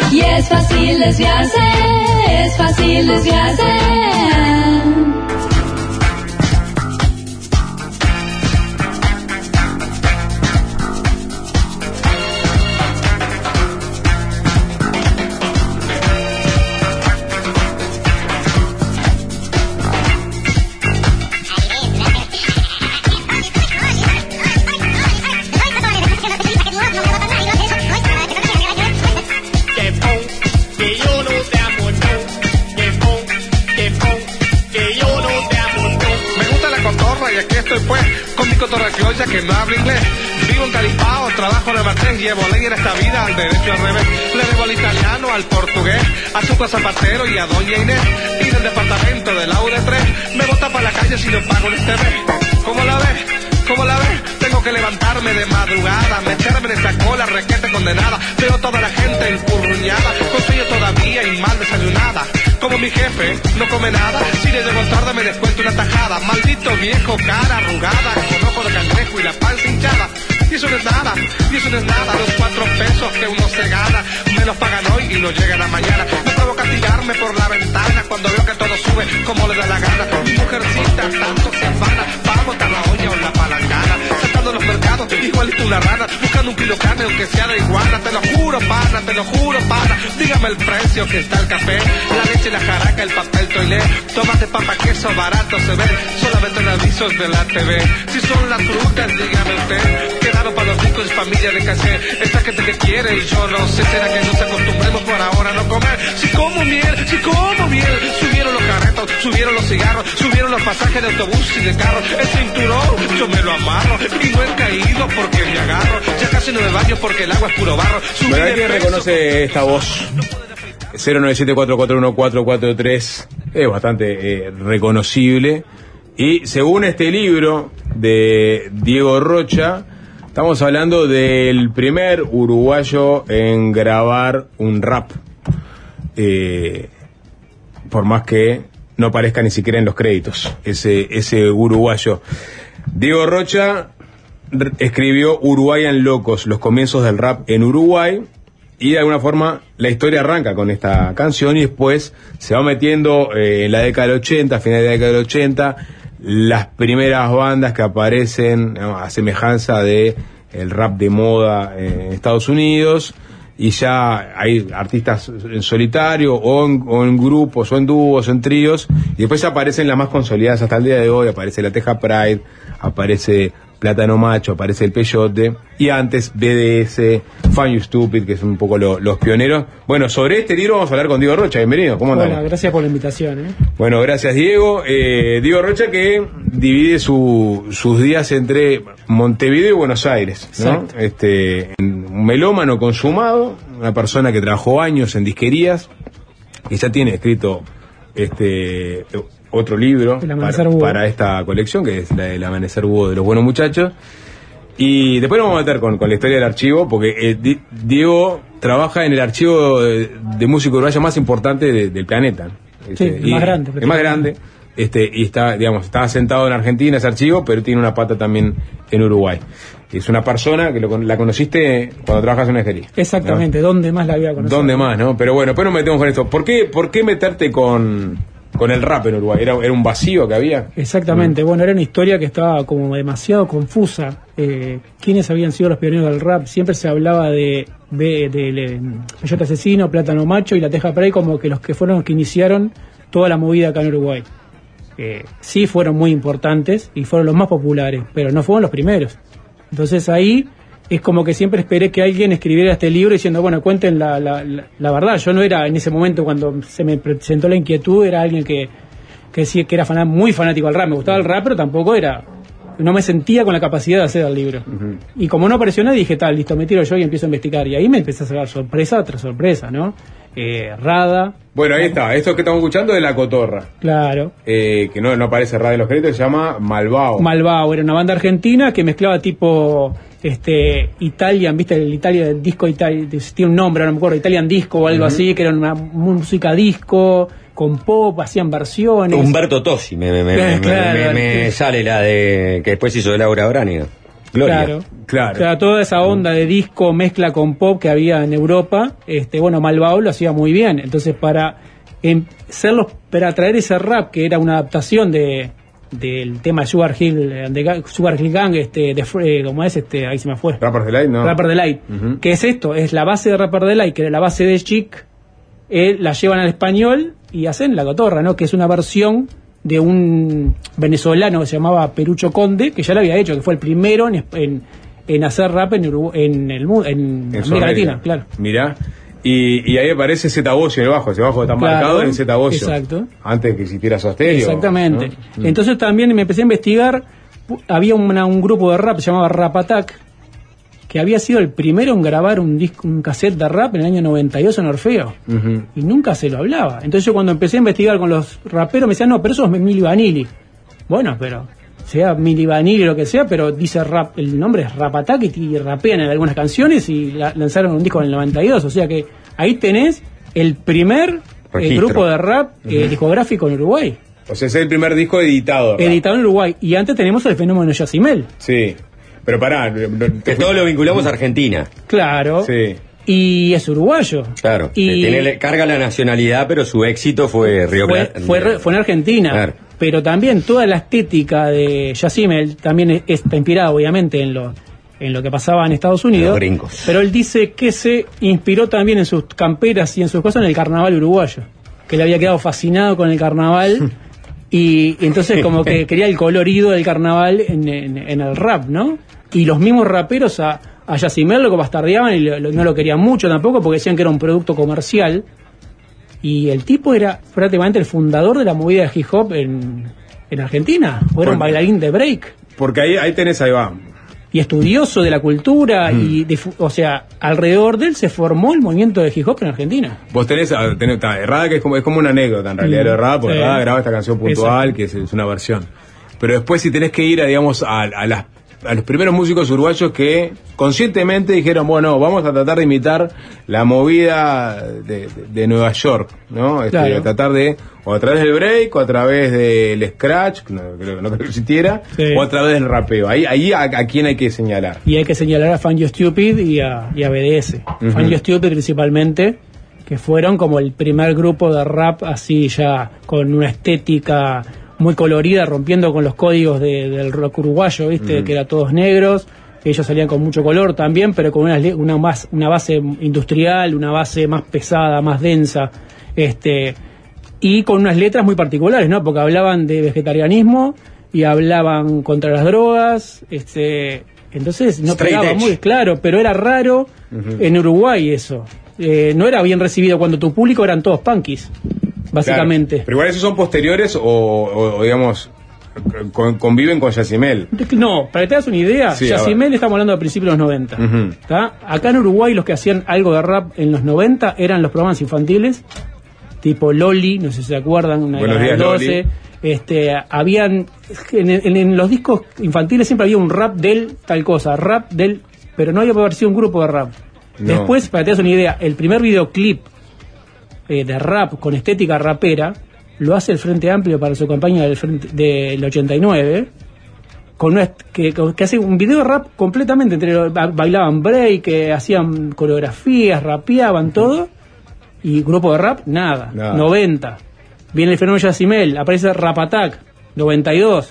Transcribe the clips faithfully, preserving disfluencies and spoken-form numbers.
Y es fácil desviarse, es fácil desviarse. Que no hablo inglés, vivo en Calipao, trabajo en el Martés, llevo ley en esta vida al derecho al revés, le debo al italiano, al portugués, a Chuco Zapatero y a Doña Inés, y del departamento de la U D tres, me bota para la calle si no pago el T V. ¿Cómo la ves? ¿Cómo la ves? Tengo que levantarme de madrugada, meterme en esa cola requete condenada, veo toda la gente encurruñada, con sueño todavía y mal desayunada. Como mi jefe no come nada, si le llego tarde me descuento una tajada. Maldito viejo, cara arrugada, con ojo de cangrejo y la panza hinchada. Y eso no es nada, y eso no es nada. Los cuatro pesos que uno se gana, me los pagan hoy y no llegan a mañana. Me provoca tirarme por la ventana cuando veo que todo sube como le da la gana. Mi mujercita tanto se afana, para botar la olla o la palangana. Saltando los mercados, igualito una rana, buscando un kilo de carne aunque sea de iguana. Te lo juro, pana, te lo juro, pana. Dígame el precio que está el café, la leche, la jaraca, el papel toilé, tomate, papa, queso, barato se ve, solamente en avisos de la T V. Si son las frutas, dígame usted, quedaron para los ricos y familia de caché. Esta gente que quiere y yo no sé, será que nos acostumbremos por ahora a no comer. Si como miel, si como miel, subieron los carretos, subieron los cigarros, subieron los pasajes de autobús y de carro. El cinturón, yo me lo amarro y no he caído porque me agarro. Ya casi no me baño porque el agua es puro barro. ¿Verdad que reconoce esta voz? cero nueve siete cuatro cuatro uno cuatro cuatro tres es bastante eh, reconocible. Y según este libro de Diego Rocha, estamos hablando del primer uruguayo en grabar un rap, eh, por más que no aparezca ni siquiera en los créditos ese, ese uruguayo. Diego Rocha escribió Uruguayan Locos, los comienzos del rap en Uruguay. Y de alguna forma la historia arranca con esta canción y después se va metiendo eh, en la década del ochenta, final de la década del ochenta, las primeras bandas que aparecen, ¿no?, a semejanza de el rap de moda en Estados Unidos, y ya hay artistas en solitario o en, o en grupos o en dúos o en tríos, y después aparecen las más consolidadas hasta el día de hoy. Aparece la Teja Pride, aparece Plátano Macho, aparece el Peyote, y antes B D S, Fun You Stupid, que son un poco lo, los pioneros. Bueno, sobre este libro vamos a hablar con Diego Rocha. Bienvenido, ¿cómo andamos? Hola, gracias por la invitación. ¿eh? Bueno, gracias Diego. Eh, Diego Rocha, que divide su, sus días entre Montevideo y Buenos Aires, ¿no? Exacto. Este, un melómano consumado, una persona que trabajó años en disquerías, que ya tiene escrito este otro libro para, para esta colección, que es la del Amanecer Búho de los Buenos Muchachos. Y después nos vamos a meter con, con la historia del archivo, porque eh, Di, Diego trabaja en el archivo de, de música uruguaya más importante de, del planeta. Sí, este, el más grande. El más grande. Este, y está, digamos, está asentado en Argentina ese archivo, pero tiene una pata también en Uruguay. Es una persona que lo, la conociste cuando trabajas en una disquería. Exactamente, ¿no? ¿Dónde más la había conocido? ¿Dónde más, no? Pero bueno, después nos metemos con esto. ¿Por qué, por qué meterte con, con el rap en Uruguay? ¿Era, era un vacío que había? Exactamente, mm. bueno, era una historia que estaba como demasiado confusa. Eh, ¿Quiénes habían sido los pioneros del rap? Siempre se hablaba de, de, de, de Peyote Asesino, Plátano Macho y la Teja Prey como que los que fueron los que iniciaron toda la movida acá en Uruguay. Eh, sí fueron muy importantes y fueron los más populares, pero no fueron los primeros. Entonces ahí es como que siempre esperé que alguien escribiera este libro diciendo, bueno, cuenten la, la, la, la verdad. Yo no era en ese momento, cuando se me presentó la inquietud, era alguien que, que decía que era fan, muy fanático del rap. Me gustaba el rap, pero tampoco era, no me sentía con la capacidad de hacer el libro. Uh-huh. Y como no apareció nadie, dije, tal, listo, me tiro yo y empiezo a investigar. Y ahí me empecé a sacar sorpresa tras sorpresa, ¿no? Eh, Rada. Bueno, ahí está, esto que estamos escuchando es La Cotorra. Claro. Eh, que no, no aparece Rada en los créditos, se llama Malvao. Malvao, era una banda argentina que mezclaba tipo este Italian, ¿viste? El Italia, el disco Italia, tiene un nombre, no me acuerdo, Italian Disco o algo uh-huh. así, que era una música disco, con pop, hacían versiones. Humberto Tossi, me, me, me, claro, me, me, me sale la de que después hizo de Laura Branigan. Gloria. Claro, Claro. O sea, toda esa onda de disco mezcla con pop que había en Europa, este, bueno, Malvao lo hacía muy bien. Entonces, para em, ser los, para traer ese rap que era una adaptación de del tema de Sugar Hill, eh, de Sugar Hill Gang, este, de, eh, ¿cómo es? Este, ahí se me fue. Rapper Delight, ¿no? Rapper Delight. Ujú. ¿Qué es esto? Es la base de Rapper Delight, que era la base de Chic, eh, la llevan al español y hacen La Cotorra, ¿no? Que es una versión de un venezolano que se llamaba Perucho Conde, que ya lo había hecho, que fue el primero en, en, en hacer rap en, Urugu en el mundo, en, en América Latina, claro. Mirá. Y, y ahí aparece Zeta Bocio en el bajo, ese bajo está Claro, marcado en Zeta Bocio. exacto. Antes que existiera Soda Stereo. Exactamente. ¿no? Entonces también me empecé a investigar, había una, un grupo de rap, se llamaba Rap Attack, que había sido el primero en grabar un disco, un cassette de rap en el año noventa y dos en Orfeo. Ujú. Y nunca se lo hablaba. Entonces yo cuando empecé a investigar con los raperos me decían, no, pero eso es Milli Vanilli. Bueno, pero sea Milli Vanilli o lo que sea, pero dice rap, el nombre es Rap Attack y, y rapean en algunas canciones y la, lanzaron un disco en el noventa y dos. O sea que ahí tenés el primer eh, grupo de rap eh, uh-huh. discográfico en Uruguay. O sea, es el primer disco editado. ¿verdad? Editado en Uruguay. Y antes tenemos el fenómeno Yacimel. Sí. Pero pará. Que todo lo vinculamos a Argentina. Claro. Sí. Y es uruguayo. Claro. Y que tiene, carga la nacionalidad, pero su éxito fue Río fue, Plata. fue, fue en Argentina. Claro. Pero también toda la estética de Yacimel también es- está inspirada, obviamente, en lo, en lo que pasaba en Estados Unidos. Los gringos. Pero él dice que se inspiró también en sus camperas y en sus cosas en el carnaval uruguayo. Que le había quedado fascinado con el carnaval. Y, y entonces como que quería el colorido del carnaval en, en, en el rap, ¿no? Y los mismos raperos a, a Yacimel lo bastardeaban y lo- lo- no lo querían mucho tampoco porque decían que era un producto comercial. Y el tipo era prácticamente el fundador de la movida de hip hop en, en Argentina. O era un Bueno. bailarín de break. Porque ahí, ahí tenés, ahí va. Y estudioso de la cultura. y de fu- O sea, alrededor de él se formó el movimiento de hip hop en Argentina. Vos tenés, ah, tenés está, Errada, que es como, es como una anécdota en realidad. Mm. Lo de Errada, porque Sí. Errada graba esta canción puntual, Exacto. que es, es una versión. Pero después, si tenés que ir a, digamos, a, a las a los primeros músicos uruguayos que conscientemente dijeron, bueno, vamos a tratar de imitar la movida de, de, de Nueva York, ¿no? Este, Claro. tratar de, o a través del break, o a través del scratch, que no creo, no creo que existiera, Sí. o a través del rapeo. Ahí, ahí a, a quién hay que señalar. Y hay que señalar a Fan You Stupid y a, y a B D S. Ujú. Fan You Stupid principalmente, que fueron como el primer grupo de rap así ya con una estética muy colorida, rompiendo con los códigos de- del rock uruguayo, ¿viste? Ujú. Que era todos negros. Ellos salían con mucho color también, pero con una, le- una, más, una base industrial, una base más pesada, más densa. Este, y con unas letras muy particulares, ¿no? Porque hablaban de vegetarianismo y hablaban contra las drogas, este, entonces no Straight pegaba edge. muy claro, pero era raro en Uruguay eso. Eh, no era bien recibido cuando tu público eran todos punkis, básicamente. Claro. Pero igual esos son posteriores o, o- o, digamos, con- conviven con Yacimel. No, para que te hagas una idea, Sí, Yacimel estamos hablando de principios de los noventa. Ujú. ¿Tá? Acá en Uruguay los que hacían algo de rap en los noventa eran los programas infantiles, tipo Loli, no sé si se acuerdan, una Buenos de las días, doce. Loli. Este, habían en, en- en los discos infantiles siempre había un rap del tal cosa, rap del, pero no había aparecido un grupo de rap. No. Después, para que te hagas una idea, el primer videoclip eh, de rap con estética rapera lo hace el Frente Amplio para su campaña del, frente, del ochenta y nueve, con una est- que, que hace un video de rap completamente, entre lo- ba- bailaban break, que hacían coreografías, rapeaban todo, y grupo de rap, nada, Nada. noventa. Viene el fenómeno Yacimel, aparece Rap Attack, noventa y dos.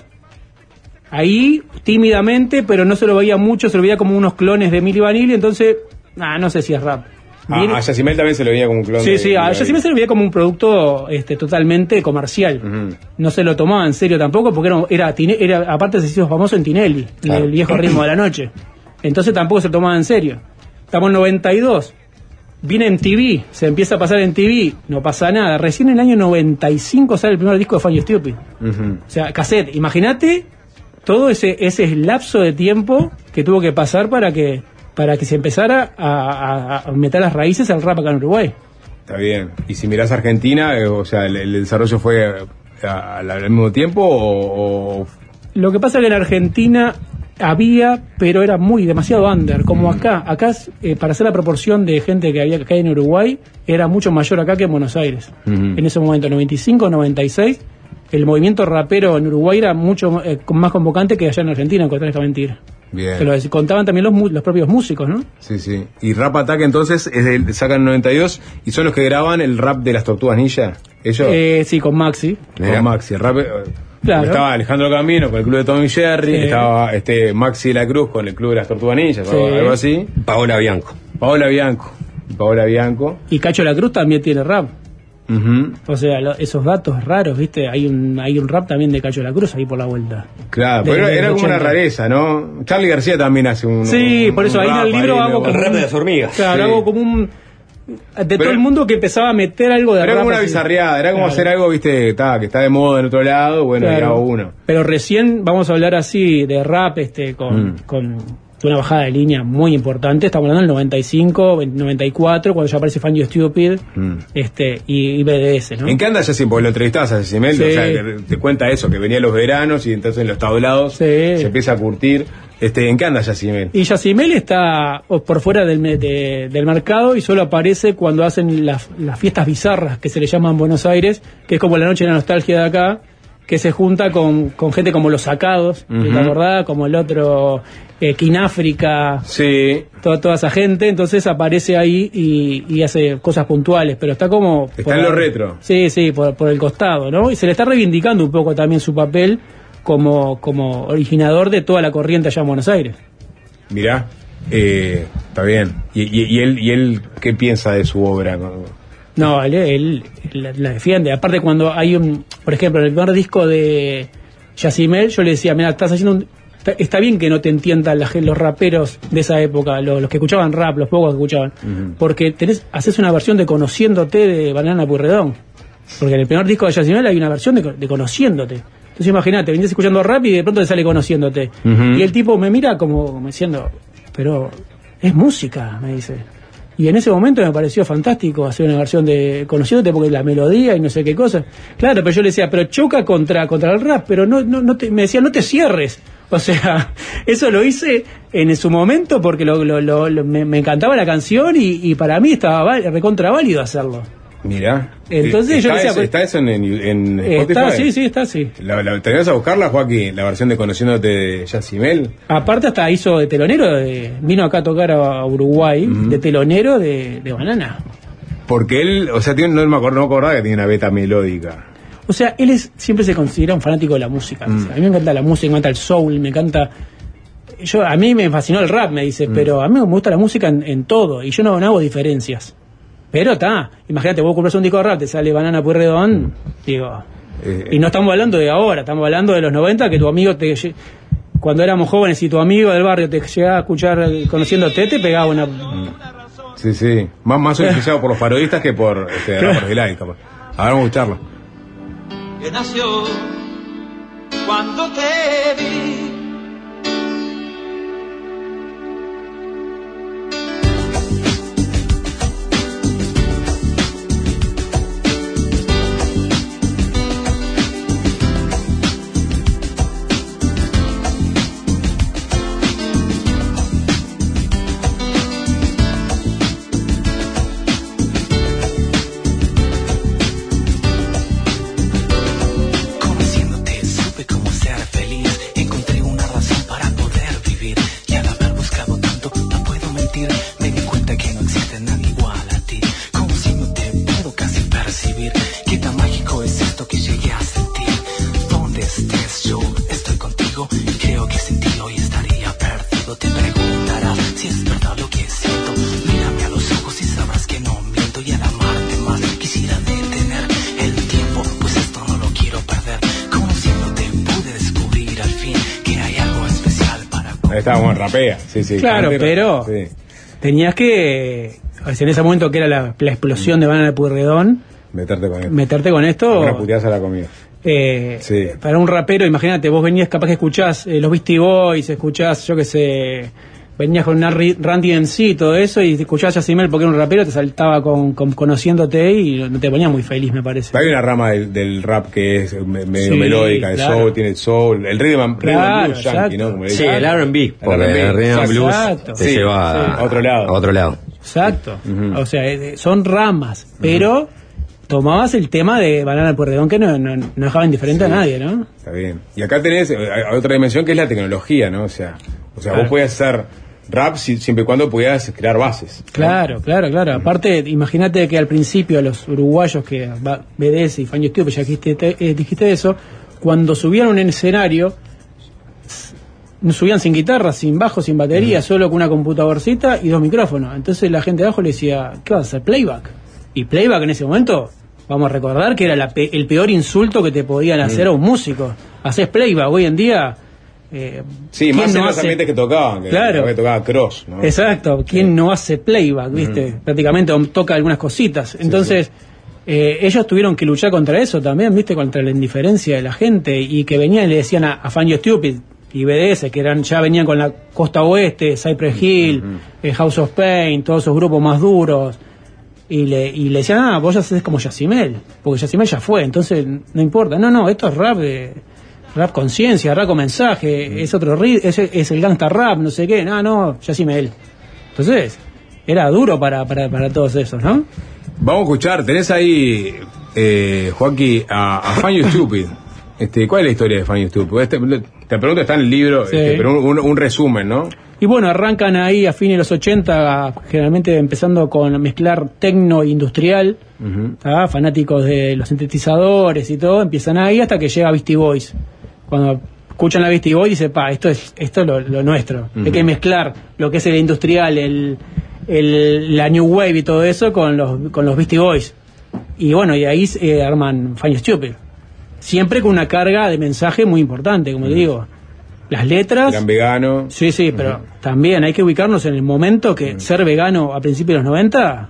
Ahí, tímidamente, pero no se lo veía mucho, se lo veía como unos clones de Milli Vanilli, entonces, ah, no sé si es rap. A, Viene- a Yacimel también se lo veía como un clon. Sí, de- sí, a de- Yacimel se lo veía como un producto este, totalmente comercial. Ujú. No se lo tomaba en serio tampoco porque era, era, Tine- era aparte se hizo famoso en Tinelli, en Claro. el viejo ritmo de la noche. Entonces tampoco se lo tomaba en serio. Estamos en noventa y dos, viene en T V, se empieza a pasar en T V, no pasa nada. Recién en el año noventa y cinco sale el primer disco de Fan You Stupid. Ujú. O sea, cassette, imagínate todo ese, ese lapso de tiempo que tuvo que pasar para que, para que se empezara a, a- a meter las raíces al rap acá en Uruguay. Está bien. Y si mirás Argentina, eh, o sea, el, el desarrollo fue eh, a- al, al mismo tiempo o, o- Lo que pasa es que en Argentina había, pero era muy demasiado under, como acá. Acá, eh, para hacer la proporción de gente que había acá en Uruguay, era mucho mayor acá que en Buenos Aires. Ujú. En ese momento, noventa y cinco, noventa y seis, el movimiento rapero en Uruguay era mucho eh, más convocante que allá en Argentina, en contra esta mentira. Bien. Que lo contaban también los, mu- los propios músicos, ¿no? Sí, sí. Y Rap Attack entonces es del, sacan noventa y dos y son los que graban el rap de las Tortugas Ninja. Ellos. Eh, sí, con Maxi. Con Mira. Maxi. El rap, eh, Claro. Estaba Alejandro Camino con el club de Tommy Jerry, Sí. estaba este Maxi de la Cruz con el club de las Tortugas Ninja, Sí. algo así. Paola Bianco. Paola Bianco. Paola Bianco. Y Cacho La Cruz también tiene rap. Ujú. O sea, lo- esos datos raros, ¿viste? Hay un hay un rap también de Cacho La Cruz ahí por la vuelta. Claro, De- pero era, de era los como una ochenta. rareza, ¿no? Charlie García también hace un. Sí, un- por eso un ahí en el rap libro ahí, hago me- El como rap un- de las hormigas. Claro, Sí. hago como un... De Pero- todo el mundo que empezaba a meter algo de Era rap. como una así. bizarreada, era como Claro. hacer algo, viste, ta, que está de moda en otro lado, bueno, Claro. y hago uno. Pero recién vamos a hablar así de rap este con, Mm. con una bajada de línea muy importante. Estamos hablando del noventa y cinco, noventa y cuatro, cuando ya aparece Fan You Stupid Mm. este, y, y B D S, ¿no? ¿En qué anda Yacine? Porque lo entrevistabas a Yacine, Sí. o sea, que te cuenta eso, que venía los veranos y entonces en los tablados Sí. se empieza a curtir. Este, ¿en qué anda Yacine? Y Yacimel está o, por fuera del, me- de- del mercado y solo aparece cuando hacen las, las fiestas bizarras que se le llaman en Buenos Aires, que es como la noche de la nostalgia de acá, que se junta con, con gente como Los Sacados, Ujú. ¿te acordás? Como el otro, eh, Kináfrica, Sí, toda, toda esa gente, entonces aparece ahí y, y hace cosas puntuales, pero está como... Está en lo retro. Sí, sí, por, por el costado, ¿no? Y se le está reivindicando un poco también su papel como, como originador de toda la corriente allá en Buenos Aires. mirá, eh, está bien. ¿Y, y, y él, ¿Y él qué piensa de su obra? No, él, él la, la defiende. Aparte, cuando hay un. Por ejemplo, en el primer disco de Yacimel, yo le decía: mira, estás haciendo un. Está, está bien que no te entiendan la, gen- los raperos de esa época, los, los que escuchaban rap, los pocos que escuchaban. Ujú. Porque tenés, haces una versión de Conociéndote de Banana Purredón. Porque en el primer disco de Yacimel hay una versión de, de Conociéndote. Entonces, imagínate, venías escuchando rap y de pronto te sale Conociéndote. Ujú. Y el tipo me mira como, como diciendo: pero es música, me dice. Y en ese momento me pareció fantástico hacer una versión de Conociéndote porque la melodía y no sé qué cosa. Claro, pero yo le decía, pero choca contra, contra el rap, pero no, no, no te, me decía, no te cierres. O sea, eso lo hice en su momento porque lo, lo, lo- lo- me, me encantaba la canción y, y para mí estaba val- recontra válido hacerlo. Mirá. Entonces Eh, yo ¿está decía, eso, ¿Está eso en, en Spotify? Está, sí, sí, está, sí. ¿La, la, ¿Te vas a buscarla, Joaquín? La versión de Conociéndote de Yacimel. Aparte hasta hizo de telonero, de, vino acá a tocar a Uruguay, Ujú. de telonero de, de Banana. Porque él, o sea, tiene, no me acuerdo, no me acordaba que tenía una beta melódica. O sea, él es, siempre se considera un fanático de la música. Mm. O sea, a mí me encanta la música, me encanta el soul, me encanta... Yo, a mí me fascinó el rap, me dice, Mm. pero a mí me gusta la música en, en todo, y yo no, no hago diferencias. Pero está, imagínate, vos compras un disco de rap, te sale Banana Pueyrredón, digo... Eh, Y no estamos hablando de ahora, estamos hablando de los noventa, que tu amigo te... lle- Cuando éramos jóvenes y tu amigo del barrio te llegaba a escuchar eh, Conociéndote, te pegaba una... Sí, sí. Más, más influenciado por los parodistas que por este, rappers de like, capaz. A ver, vamos a escucharlo. Que nació cuando te vi. Conociéndote supe cómo ser feliz. Encontré una razón para poder vivir. Y al haber buscado tanto, no puedo mentir. Me di cuenta que no existe nadie igual a ti. Conociéndote puedo casi percibir qué tan mágico es esto que llegué a sentir. Donde estés yo estoy contigo. Creo que sin ti hoy estaría perdido. Te preguntarás si es verdad lo que siento. Mírame a los ojos y sabrás que no miento. Y al amarte más quisiera detener el tiempo, pues esto no lo quiero perder. Conociéndote pude descubrir al fin que hay algo especial para... Ahí está, bueno, rapea. Sí, sí. Claro, Antes- pero- Sí. Tenías que... o sea, en ese momento que era la, la explosión de Banana Pueyrredón, Meterte con él. meterte con esto... Una puteaza a la comida. Eh, Sí. Para un rapero, imagínate, vos venías, capaz que escuchás eh, los Beastie Boys, escuchás, yo qué sé, venías con una Ri- Randy M C y todo eso, y escuchás a Yacimel porque era un rapero, te saltaba con, con Conociéndote y no te ponía muy feliz, me parece. Hay una rama del, del rap que es me- medio Sí, melódica, el claro. soul, tiene el soul, el rhythm and, rhythm and Claro, blues yankee, exacto. ¿no? Como le Sí, dicen. el R and B, porque R and B, el rhythm and blues exacto. te Sí, lleva sí. a, A otro lado. a otro lado. Exacto. Ujú. O sea, eh, son ramas, pero tomabas el tema de Banana Pueyrredón que no, no, no dejaba indiferente Sí. a nadie, ¿no? Está bien. Y acá tenés eh, hay otra dimensión que es la tecnología, ¿no? O sea, O sea, Claro. vos podías hacer rap si- siempre y cuando pudieras crear bases. ¿no? Claro, claro, claro. Aparte, imagínate que al principio los uruguayos que va- B D S y Fangio Stupid, ya dijiste, te- eh, dijiste eso, cuando subían a un escenario, s- no subían sin guitarra, sin bajo, sin batería, solo con una computadorcita y dos micrófonos. Entonces la gente de abajo le decía, ¿qué vas a hacer? Playback. Y playback en ese momento, vamos a recordar que era la pe- el peor insulto que te podían hacer a un músico. Haces playback. Hoy en día... Eh, Sí, ¿quién más no en los hace- ambientes que tocaban, que, Claro. que tocaba Cross, ¿no? Exacto, ¿quién no hace playback, viste? Prácticamente o toca algunas cositas. Entonces, eh, ellos tuvieron que luchar contra eso también, viste, contra la indiferencia de la gente, y que venían y le decían a, a Fangio Stupid y B D S, que eran ya venían con la costa oeste, Cypress Hill, eh, House of Pain, todos esos grupos más duros, y le, y le decían, ah, vos ya haces como Yacimel, porque Yacimel ya fue, entonces no importa. No, no, esto es rap de... Rap conciencia, rap con mensaje, es otro ri- es, es el gangsta rap, no sé qué, no, no, Yacimel. Entonces, era duro para, para, para todos esos, ¿no? Vamos a escuchar, tenés ahí, eh, Joaquín, a, a Fangio Stupid. Este, ¿cuál es la historia de Fangio Stupid? Este, te pregunto, está en el libro, Sí. este, pero un, un- un resumen, ¿no? Y bueno, arrancan ahí a fines de los ochenta, generalmente empezando con mezclar tecno e industrial, ¿tá? Fanáticos de los sintetizadores y todo, empiezan ahí hasta que llega Beastie Boys. Cuando escuchan a Beastie Boys, dicen, pa, esto es esto es lo, lo nuestro. Hay que mezclar lo que es el industrial, el, el, la New Wave y todo eso con los, con los Beastie Boys. Y bueno, y ahí eh, arman Fangio Stupid. Siempre con una carga de mensaje muy importante, como te digo. Las letras... Eran veganos. Sí, sí, pero también hay que ubicarnos en el momento que ser vegano a principios de los noventa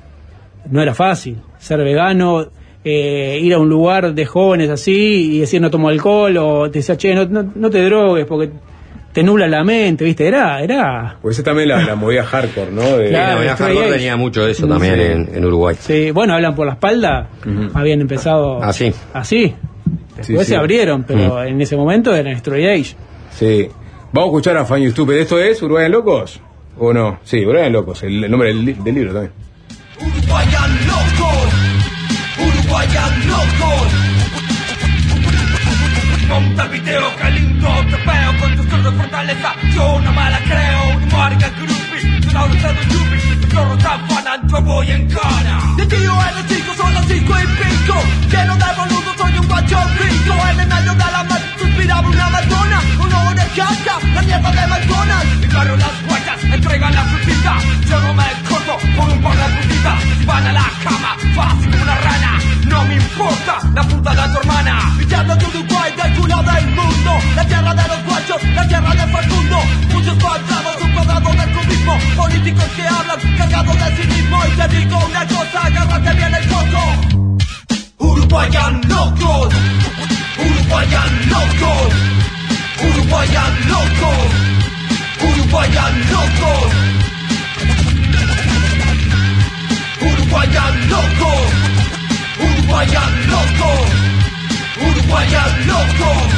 no era fácil. Ser vegano, eh, ir a un lugar de jóvenes así y decir no tomo alcohol, o te decía, che, no, no, no te drogues porque te nubla la mente, ¿viste? Era... era Pues esa también la, la movida hardcore, ¿no? De, Claro. La movida Stray hardcore Age. tenía mucho de eso también Sí. en, en Uruguay. sí, bueno, hablan por la espalda, habían empezado Así. así. Después Sí, sí. se abrieron, pero en ese momento eran Stray Age. Sí. Vamos a escuchar a Fangio Stupid. ¿Esto es Uruguay en Locos? ¿O no? Sí, Uruguay en Locos, el, el nombre del, li- del libro también. Uruguayan locos, Uruguayan locos. Monta el video, qué lindo te veo con tus zorros fortaleza. Yo no me la creo, un marca groupie. Yo no lo sé de yupi, tus zorros tan fanan, yo voy en cara. De tío a los chicos son las cinco y pico. Lleno de boludo, soy un guacho rico. En el medio de la mar suspiraba una madonna. Una orejaca, la mierda de McDonald's. Y claro, las guayas entregan la frutita. Yo no me corto por un par de putitas. Van a la cama, fácil como una rana. No me importa la puta de tu hermana. Mi tierra de Uruguay, del culo del mundo. La tierra de los guachos, la tierra de Facundo. Muchos cuadrados, un cuadrado del cubismo. Políticos que hablan cargados de sí mismo. Y te digo una cosa, agárrate bien el coco. Uruguayan locos, Uruguayan locos, Uruguayan locos, Uruguayan locos, Uruguayan locos, Uruguayan locos, Uruguayan locos.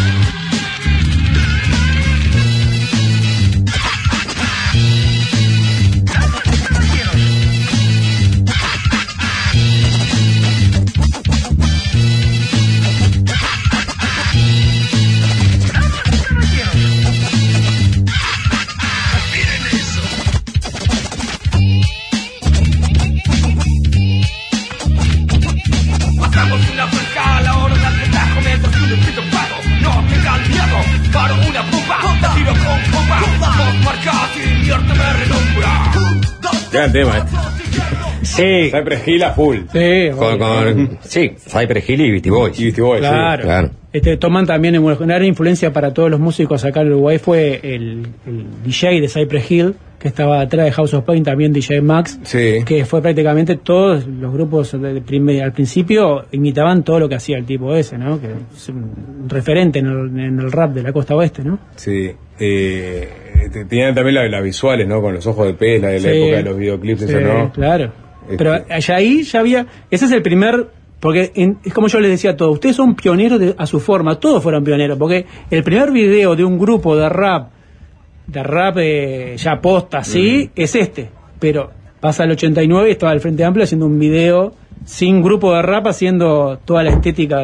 Hacemos una fresca a la hora del relajo mientras tú despido pago. No tengan miedo, paro una bomba, te tiro con bomba. Dos marcas y mierda me relumbra. Gran tema, este. Sí, Cypress Hill a full. Sí, con, con, sí, Cypress Hill y Beastie Boys. Y Beastie Boys, Claro. sí. Claro. Este, toman también una gran influencia para todos los músicos acá en Uruguay fue el, el D J de Cypress Hill, que estaba atrás de House of Pain, también D J Max, Sí. que fue prácticamente todos los grupos de primer- al principio imitaban todo lo que hacía el tipo ese, ¿no? Que es un referente en el, en el rap de la costa oeste, ¿no? Sí. Eh, te- tenían también la- las visuales, ¿no? Con los ojos de pez, la de la Sí. época de los videoclips, Sí, eso, ¿no? claro. Este- Pero allá ahí ya había, ese es el primer, porque en- es como yo les decía a todos, ustedes son pioneros de- a su forma, todos fueron pioneros, porque el primer video de un grupo de rap, de rap eh, ya posta así, es este, pero pasa el ochenta y nueve y estaba el Frente Amplio haciendo un video sin grupo de rap, haciendo toda la estética de,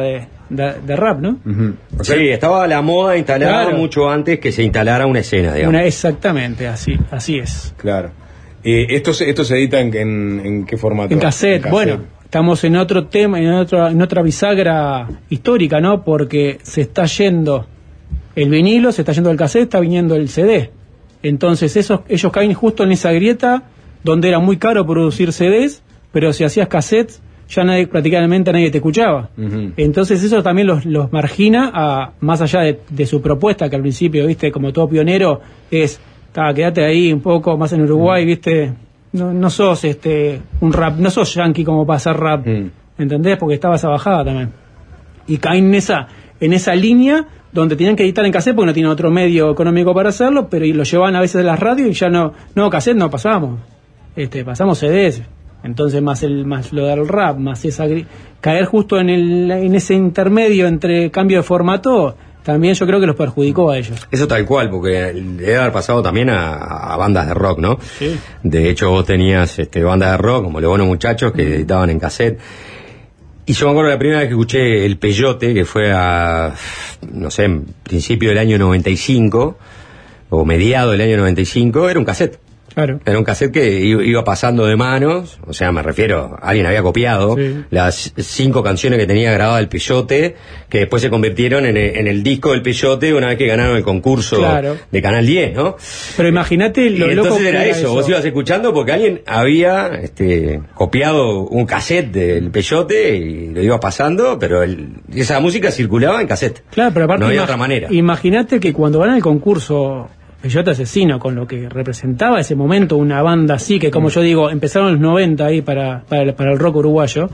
de, de rap, ¿no? Uh-huh. O sea, Sí, estaba la moda instalada Claro. mucho antes que se instalara una escena, digamos. Una, exactamente, así, así es. claro. Eh, ¿esto, se, ¿Esto se edita en, en, en qué formato? En cassette, bueno, estamos en otro tema, en, otro, en otra bisagra histórica, ¿no? Porque se está yendo el vinilo, se está yendo el cassette, está viniendo el C D. Entonces esos, ellos caen justo en esa grieta donde era muy caro producir C Ds, pero si hacías cassettes ya nadie, prácticamente nadie te escuchaba. Uh-huh. Entonces eso también los, los margina a, más allá de, de su propuesta, que al principio, viste, como todo pionero, es, ta, quédate ahí un poco más en Uruguay, viste, no, no sos este un rap, no sos yankee como para hacer rap, Mm. ¿entendés? Porque estaba esa bajada también. Y caen en esa, en esa línea donde tenían que editar en cassette porque no tienen otro medio económico para hacerlo, pero y lo llevaban a veces a las radios y ya no, no, cassette no pasamos, este, pasamos C Ds. Entonces más el más lo del rap, más esa gri- caer justo en el en ese intermedio entre cambio de formato, también yo creo que los perjudicó a ellos. Eso tal cual, porque debe haber pasado también a, a bandas de rock, ¿no? Sí. De hecho, vos tenías este, bandas de rock, como Los Buenos Muchachos, que editaban en cassette. Y yo me acuerdo la primera vez que escuché El Peyote, que fue a, no sé, en principio del año noventa y cinco, o mediado del año noventa y cinco, era un cassette. Claro. Era un cassette que i- iba pasando de manos, o sea, me refiero, alguien había copiado Sí. las cinco canciones que tenía grabada el Peyote, que después se convirtieron en el, en el disco del Peyote una vez que ganaron el concurso Claro. de Canal diez, ¿no? Pero imagínate lo Y loco entonces que era eso, vos ibas escuchando porque alguien había este, copiado un cassette del Peyote y lo iba pasando, pero el- esa música circulaba en cassette. Claro, pero aparte no había imag- otra manera. Imagínate que cuando van al concurso Peyote Asesino, con lo que representaba ese momento una banda así, que como yo digo, empezaron en los noventa ahí para, para, para el rock uruguayo,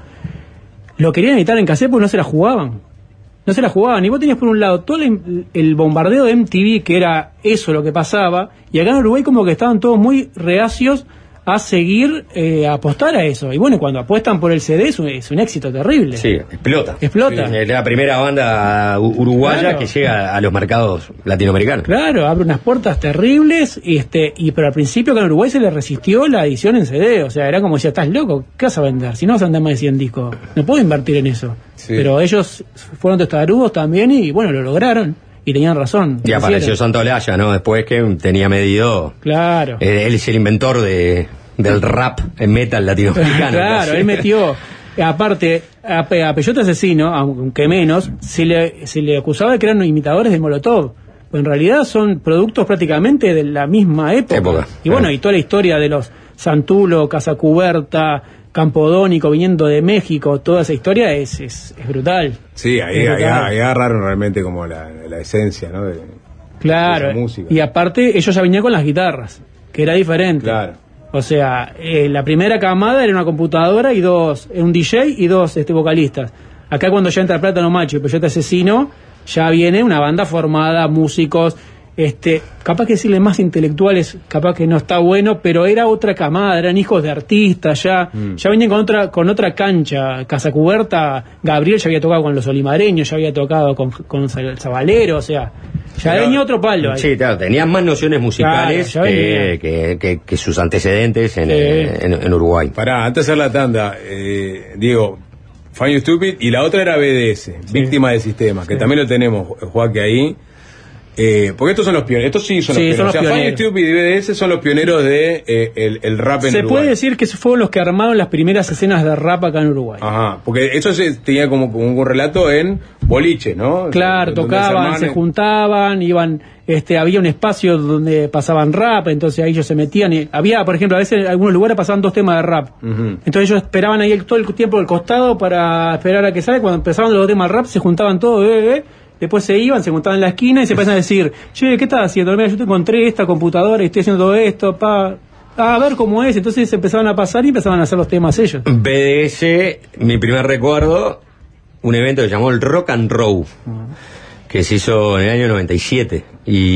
lo querían editar en cassette porque no se la jugaban. No se la jugaban. Y vos tenías por un lado todo el, el bombardeo de M T V, que era eso lo que pasaba, y acá en Uruguay como que estaban todos muy reacios a seguir, eh, a apostar a eso. Y bueno, cuando apuestan por el C D es un, es un éxito terrible. Sí, explota. Explota. Sí, es la primera banda u- uruguaya Claro. que llega a los mercados latinoamericanos. Claro, abre unas puertas terribles, y este, y pero al principio acá en Uruguay se le resistió la edición en C D, o sea, era como decía, estás loco, ¿qué vas a vender? Si no vas a vender más de cien discos, no puedo invertir en eso. Sí. Pero ellos fueron testarudos también y bueno, lo lograron, y tenían razón. Y lo apareció hicieron. Santolaya, ¿no? Después que tenía medido. Claro. eh, él es el inventor de, del rap en metal latinoamericano. Claro, casi. él metió, aparte, a, Pe- a Peyote Asesino, aunque menos, se le, se le acusaba de que eran imitadores de Molotov. Pues en realidad son productos prácticamente de la misma época. Época, y bueno, claro. y toda la historia de los Santulo, Casacuberta, Campodónico viniendo de México, toda esa historia es, es, es brutal. Sí, ahí, Es ahí, brutal. ahí agarraron realmente como la, la esencia, ¿no? De, Claro, de esa música. y aparte ellos ya venían con las guitarras, que era diferente. Claro. O sea, eh, la primera camada era una computadora y dos, un D J y dos este, vocalistas. Acá cuando ya entra Plátano Macho y Peyote Asesino, ya viene una banda formada, músicos, este, capaz que decirle más intelectuales, capaz que no está bueno, pero era otra camada, eran hijos de artistas, ya, Mm. ya venían con otra, con otra cancha. Casacuberta, Gabriel ya había tocado con los olimareños, ya había tocado con, con Zabalero, o sea, ya Pero- venía otro palo ahí. Sí, claro, tenían más nociones musicales Claro, ya que, venía. que, que- que sus antecedentes en, Sí. eh, en, en Uruguay. Pará, antes de hacer la tanda, eh, Diego, Find You Stupid, y la otra era B D S, Víctima del Sistema, que también lo tenemos, Joaquín, ahí. Eh, porque estos son los pioneros, estos sí son Sí, los son pioneros. los o sea, pioneros. Find You Stupid y B D S son los pioneros de eh, el, el rap en Se Uruguay. puede decir que fueron los que armaron las primeras escenas de rap acá en Uruguay. Ajá, porque eso se tenía como, como un relato en boliche, ¿no? Claro, Donde tocaban, se se armaban- juntaban, iban, este, había un espacio donde pasaban rap, entonces ahí ellos se metían y había, por ejemplo, a veces en algunos lugares pasaban dos temas de rap. Ujú. Entonces ellos esperaban ahí el- todo el tiempo del costado para esperar a que salga. Cuando empezaban los dos temas de rap, se juntaban todos, eh, eh, después se iban, se juntaban en la esquina y se empezaban a decir, che, ¿qué estás haciendo? Mira, yo te encontré esta computadora y estoy haciendo todo esto, pa, a ver cómo es. Entonces empezaban a pasar y empezaban a hacer los temas ellos. B D S, mi primer recuerdo, un evento que se llamó el Rock and Roll, que se hizo en el año noventa y siete,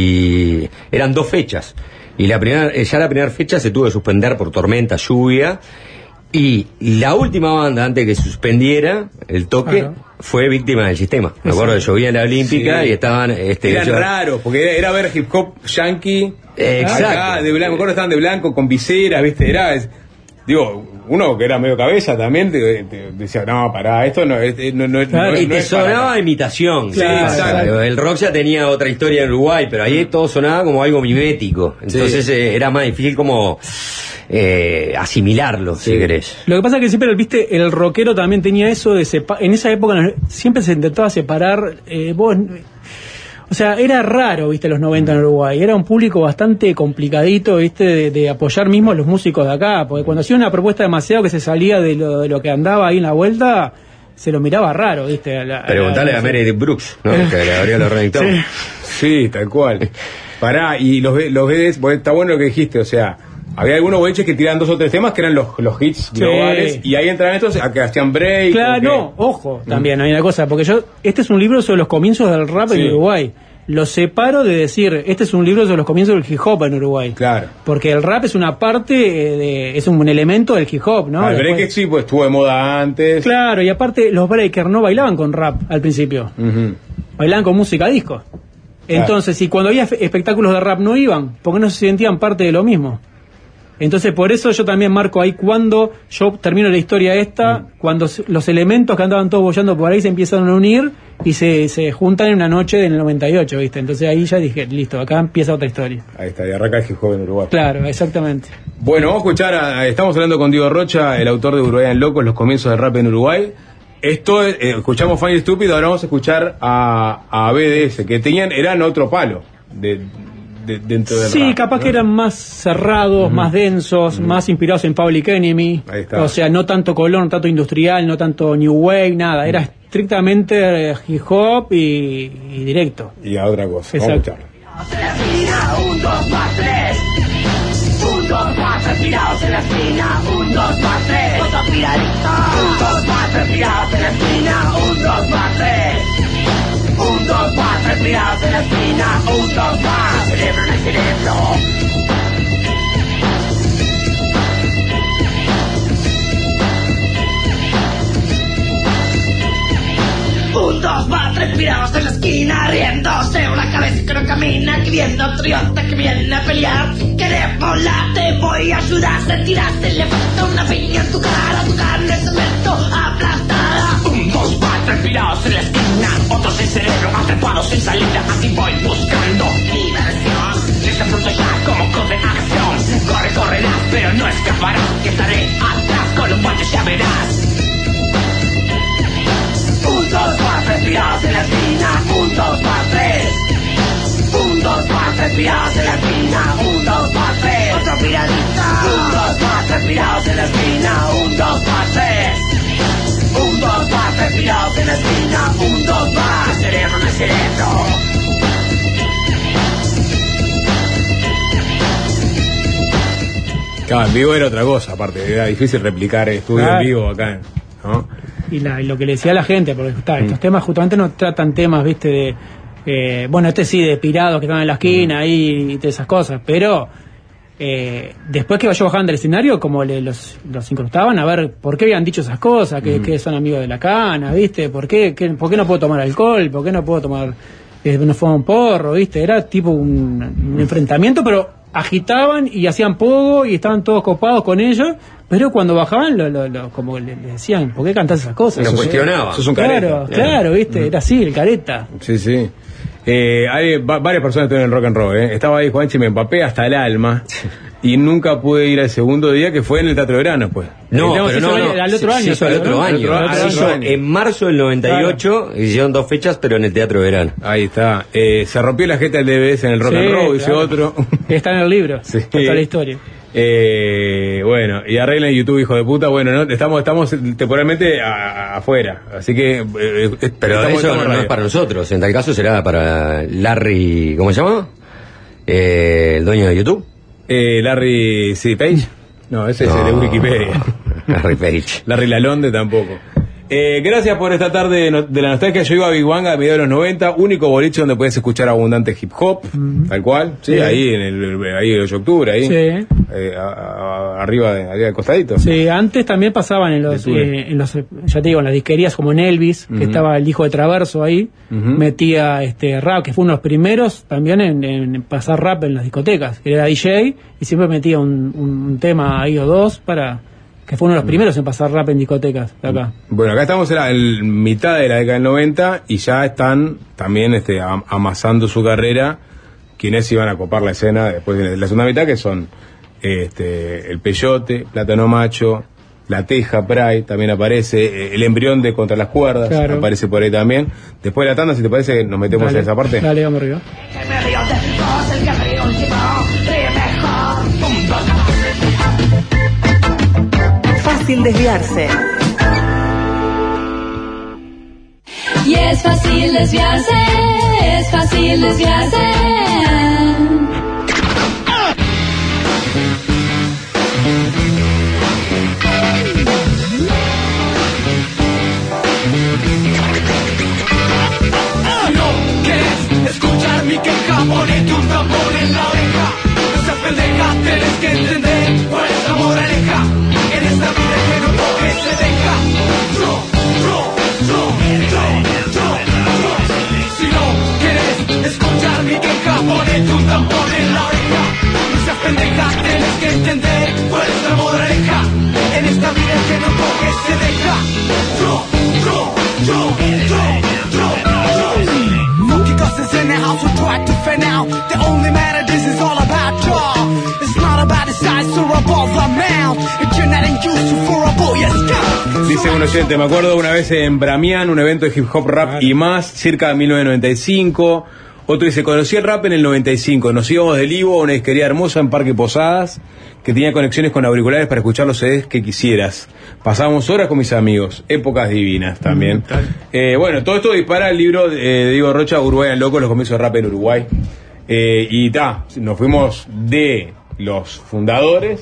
y eran dos fechas, y la primera, ya la primera fecha se tuvo que suspender por tormenta, lluvia, y la última banda antes que se suspendiera el toque Claro. fue Víctima del Sistema. Me acuerdo que llovía en la Olímpica Sí. y estaban este, Eran ellos- raros, porque era, era ver hip hop yankee. Exacto. Acá, de blanco, me acuerdo estaban de blanco con viseras, ¿viste? Era, es- digo, uno que era medio cabeza también te, te decía, no, pará, esto no, es- no, no, Claro, no, Y no te es para sonaba acá. imitación. Claro, Sí, exacto. el rock ya tenía otra historia en Uruguay, pero ahí todo sonaba como algo mimético. Entonces Sí. eh, era más difícil como eh, asimilarlo, si Sí. querés. Lo que pasa es que siempre, viste, el rockero también tenía eso de sepa- en esa época no- siempre se intentaba separar, eh, vos, o sea, era raro, viste, los noventa en Uruguay, era un público bastante complicadito, viste, de, de apoyar mismo a los músicos de acá, porque cuando hacía una propuesta demasiado que se salía de lo, de lo que andaba ahí en la vuelta, se lo miraba raro, viste. A la- Preguntale la- a Meredith Brooks, ¿no? que le abrió los Rolling Stones. Sí, tal cual. Pará, y los, B- los B Ds, porque está bueno lo que dijiste, o sea, había algunos boliches que tiraban dos o tres temas que eran los, los hits Sí. globales, y ahí entraban estos a que hacían break. Claro, o que- no, ojo, también hay una cosa, porque yo, este es un libro sobre los comienzos del rap Sí. en Uruguay. Lo separo de decir, este es un libro sobre los comienzos del hip hop en Uruguay. Claro. Porque el rap es una parte, eh, de, es un elemento del hip hop, ¿no? Ah, el break Después- sí, pues estuvo de moda antes. Claro, y aparte los breakers no bailaban con rap al principio, Ujú. bailaban con música disco. Entonces, si cuando había fe- espectáculos de rap no iban, porque no se sentían parte de lo mismo. Entonces, por eso yo también marco ahí cuando yo termino la historia esta, cuando s- los elementos que andaban todos bollando por ahí se empiezan a unir y se, se juntan en una noche del noventa y ocho, ¿viste? Entonces ahí ya dije, listo, acá empieza otra historia. Ahí está, y arranca el hip hop en Uruguay. Claro, exactamente. Bueno, vamos a escuchar, a- estamos hablando con Diego Rocha, el autor de Uruguayan Locos, los comienzos del rap en Uruguay. Esto, eh, escuchamos Funny Stupid, ahora vamos a escuchar a, a B D S, que tenían, eran otro palo de, de- dentro del Sí, rap, capaz ¿no? que eran más cerrados, más densos, más inspirados en Public Enemy. Ahí está. O sea, no tanto color, no tanto industrial, no tanto new wave, nada. Era estrictamente eh, hip hop y, y directo. Y a otra cosa, vamos a Exacto. escucharlo. Un, dos, más, tres. Un, dos, más, respirados en la esquina. Un, dos, más, tres. Otro piradito. Un, dos, más, respirados en la esquina. Un, dos, más, tres. Un, dos, más, respirados en la esquina. Un, dos, más. Cerebro en el cerebro. Un, dos, más, respirados en la esquina, riéndose una cabeza que no camina, que viendo otro idiota que viene a pelear. Queremos la, te voy a ayudar, sentirás, le falta una piña en tu cara, tu carne cemento aplastada. Un, dos, más, respirados en la esquina, otros en cerebro atrapados sin salida, así voy buscando diversión. Lista pronto ya como con de acción, corre, correrás, pero no escaparás, que estaré atrás con los guantes, ya verás. Un, dos, más, respirados en la esquina. Un, dos, más, tres. Un, dos, más, respirados en la esquina. Un, dos, más, tres. Otro piradita. Un, dos, más, respirados en la esquina. Un, dos, más, tres. Un, dos, más, respirados en la esquina. Un, dos, más. Cerebro en el cerebro. Claro, en vivo era otra cosa, aparte, era difícil replicar estudio Claro. en vivo acá, ¿no? Y, la- y lo que le decía a la gente, porque está, Mm. estos temas justamente no tratan temas, viste, de. eh, bueno, este sí, de pirados que están en la esquina ahí y de esas cosas, pero. eh, después que yo bajaba del escenario, como le, los, los incrustaban a ver por qué habían dicho esas cosas, que, que son amigos de la cana, ¿viste? ¿Por qué, qué- por qué no puedo tomar alcohol? ¿Por qué no puedo tomar, eh, no fumar un porro? ¿Viste? Era tipo un, un enfrentamiento, pero agitaban y hacían pogo y estaban todos copados con ellos, pero cuando bajaban, lo, lo, lo- como le, le decían, ¿por qué cantás esas cosas? Lo Sos- cuestionaba. sos un Claro, careta. claro, ¿viste? Era así, el careta. Sí, sí. Eh, hay va- varias personas que estuvieron en rock and roll, ¿eh? Estaba ahí Juanchi, me empapé hasta el alma y nunca pude ir al segundo día, que fue en el Teatro Verano, pues. No, Digamos, pero se no, hizo no. al otro Se- año, se hizo al ¿no? otro Al año. otro- al Se otro hizo año. en marzo del noventa y ocho, hicieron dos fechas, pero en el Teatro Verano. Ahí está. Eh, se rompió la jeta del D B S en el rock Sí, and roll, dice claro. otro. Está en el libro, Sí. está toda la historia. Eh, bueno, y arreglen YouTube, hijo de puta. Bueno, no, estamos estamos temporalmente a- a- afuera, así que. eh, eh, Pero estamos- eso estamos no, en no radio. es para nosotros. En tal caso será para Larry, ¿cómo se llama? Eh, el dueño de YouTube. Eh, Larry, sí, Page. No, ese es el de No, Wikipedia. Larry Page. Larry Lalonde tampoco. Eh, gracias por esta tarde de, no- de la nostalgia. Yo iba a Big Bang a mediados de los noventa, único boliche donde puedes escuchar abundante hip hop, tal cual. Sí, Sí. ahí en el ahí el ocho de octubre, ahí. Sí. Eh, a- a- arriba, de, arriba del costadito. Sí, antes también pasaban en los, De Tule. eh, en los, eh, ya te digo, en las disquerías como en Elvis, que Ujú. estaba el hijo de Traverso ahí, Ujú. metía este rap, que fue uno de los primeros también en, en pasar rap en las discotecas. Era D J y siempre metía un, un tema ahí o dos para, que fue uno de los primeros en pasar rap en discotecas de acá. Bueno, acá estamos en la en mitad de la década del noventa y ya están también este, am- amasando su carrera quienes iban a copar la escena después de la segunda mitad, que son este, el Peyote, Plátano Macho, La Teja, Pride, también aparece, eh, el embrión de Contra las Cuerdas, Claro. aparece por ahí también. Después de la tanda, si te parece, nos metemos Dale, en esa parte. Dale, vamos arriba. Fácil desviarse. Y es fácil desviarse, es fácil desviarse. Si no quieres escuchar mi queja, ponete un tambor en la oreja. No seas pendeja, tienes que entender cuál es la moraleja. En esta vida que no coge se deja. Yo, yo, yo, yo, yo, yo. Si no quieres escuchar mi queja, ponete un tambor en la oreja. No seas pendeja, tienes que entender cuál es la moraleja. En esta vida que no coge se deja. Yo, yo, yo, yo, yo, yo. Funky cousins in the house who try to fan out. The only matter, this is all about y'all. It's not about the size or above the amount. If you're not useful for a boy scout. Dice un oyente, me acuerdo una vez en Bramián, un evento de hip hop, rap y más, cerca de mil novecientos noventa y cinco. Otro dice, conocí el rap en el noventa y cinco. Nos íbamos del Ivo a una disquería hermosa en Parque Posadas, que tenía conexiones con auriculares para escuchar los C Ds que quisieras. Pasábamos horas con mis amigos. Épocas divinas también. Eh, bueno, todo esto dispara el libro de, eh, de Diego Rocha, Uruguay en Loco, los comienzos de rap en Uruguay. Eh, y ta, nos fuimos de los fundadores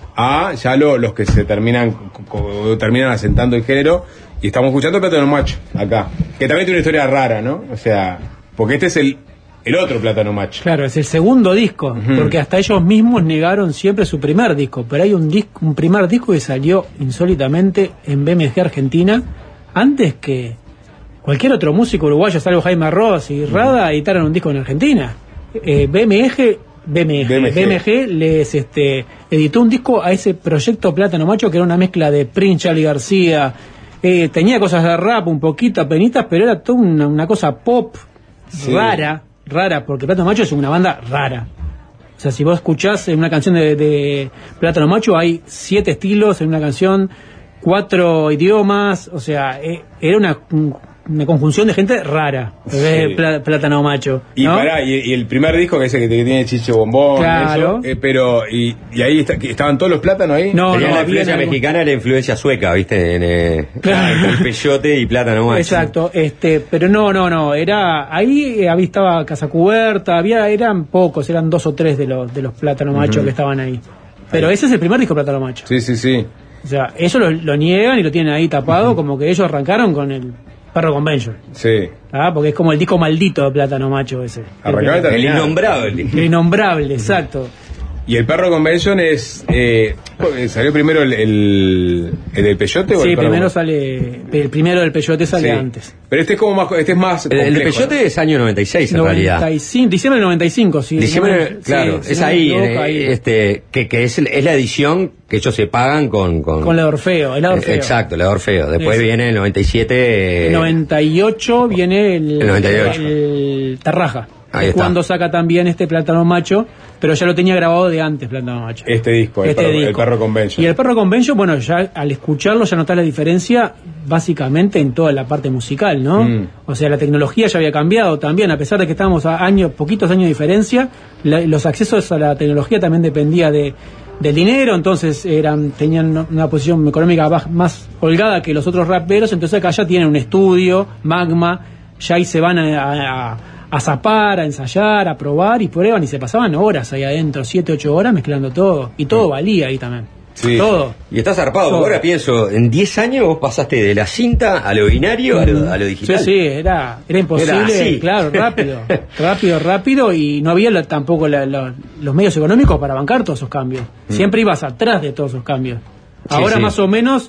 a ya lo, los que se terminan co- terminan asentando el género, y estamos escuchando Plátano Macho acá, que también tiene una historia rara, ¿no? O sea, porque este es el, el otro Plátano Macho. Claro, es el segundo disco, Ujú. porque hasta ellos mismos negaron siempre su primer disco, pero hay un disco, un primer disco que salió insólitamente en B M G Argentina, antes que cualquier otro músico uruguayo, salvo Jaime Ross y Rada, editaron un disco en Argentina. Eh, B M G, B M G, B M G. B M G les este, editó un disco a ese proyecto Plátano Macho, que era una mezcla de Prince, Charly García, eh, tenía cosas de rap un poquito, apenitas, pero era toda una, una cosa pop Sí. rara, rara, porque Plátano Macho es una banda rara. O sea, si vos escuchás en una canción de, de Plátano Macho, hay siete estilos en una canción, cuatro idiomas, o sea, eh, era una, una conjunción de gente rara, Sí. eh, Plá- Plátano Macho. Y ¿no? pará, y, y el primer disco que es el que, que tiene Chiche Bombón, Claro. eso, eh, pero, y, y ahí está, que estaban todos los plátanos ahí. No, Tenía no, la había influencia algún- mexicana y la influencia sueca, ¿viste? En, eh, Claro. entre el Peyote y Plátano Macho. Exacto, este, pero no, no, no, era ahí eh, había estaba Casa Cubierta, había, eran pocos, eran dos o tres de los de los Plátano Macho Ujú. que estaban ahí. Pero ese es el primer disco Plátano Macho. Sí, sí, sí. O sea, ellos lo, lo niegan y lo tienen ahí tapado, como que ellos arrancaron con el Perro Convention. Sí. ¿Ah? Porque es como el disco maldito de Plátano Macho ese. Arrancaba y El terminaba. innombrable. El innombrable, exacto. Y el Perro Convention es. Eh, ¿Salió primero el, el, el del Peyote o Sí, el Perro primero Convention? sale, el primero del Peyote sale Sí. antes. Pero este es como más. Este es más. El, el de complejo, Peyote ¿no? es año noventa y seis, en noventa y realidad. cinco, diciembre del noventa y cinco, sí. Diciembre, Sí, claro, si es no me ahí, equivoco, eh, ahí. este, que, que es, es la edición que ellos se pagan con... Con, Con la de Orfeo, el de Orfeo. Eh, Exacto, la de Orfeo. Después Sí, sí. viene el noventa y siete... El noventa y ocho viene el, El noventa y ocho. el Tarraja. Ahí Es está. cuando saca también este Plátano Macho, pero ya lo tenía grabado de antes Plátano Macho. Este disco, el, Este perro, el disco. Perro Convention. Y el Perro Convention, bueno, ya al escucharlo ya notás la diferencia básicamente en toda la parte musical, ¿no? Mm. O sea, la tecnología ya había cambiado también, a pesar de que estábamos a años, poquitos años de diferencia, la- los accesos a la tecnología también dependía de del dinero, entonces eran tenían una posición económica baj- más holgada que los otros raperos, entonces acá ya tienen un estudio, Magma, ya ahí se van a, a, a zapar, a ensayar, a probar y prueban y se pasaban horas ahí adentro, siete, ocho horas mezclando todo, y todo valía ahí también. Sí. Todo. Y estás zarpado, Todo. porque ahora pienso, en diez años vos pasaste de la cinta a lo binario a lo, a lo digital. Sí, sí, era, era imposible, Era así. claro, rápido, rápido, rápido, y no había la- tampoco la- la- los medios económicos para bancar todos esos cambios. Siempre ibas atrás de todos esos cambios. Sí, Ahora sí. más o menos